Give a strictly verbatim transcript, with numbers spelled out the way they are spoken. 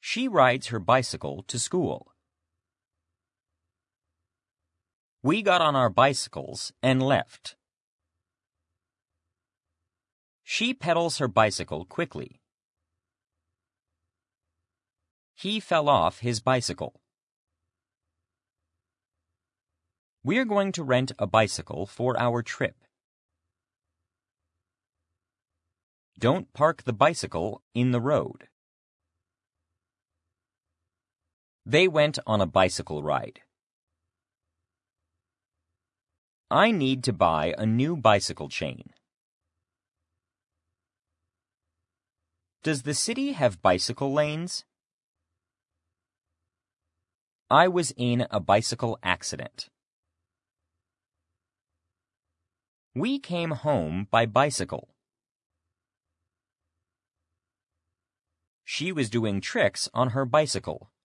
She rides her bicycle to school. We got on our bicycles and left. She pedals her bicycle quickly. He fell off his bicycle. We're going to rent a bicycle for our trip. Don't park the bicycle in the road. They went on a bicycle ride. I need to buy a new bicycle chain. Does the city have bicycle lanes? I was in a bicycle accident. We came home by bicycle. She was doing tricks on her bicycle.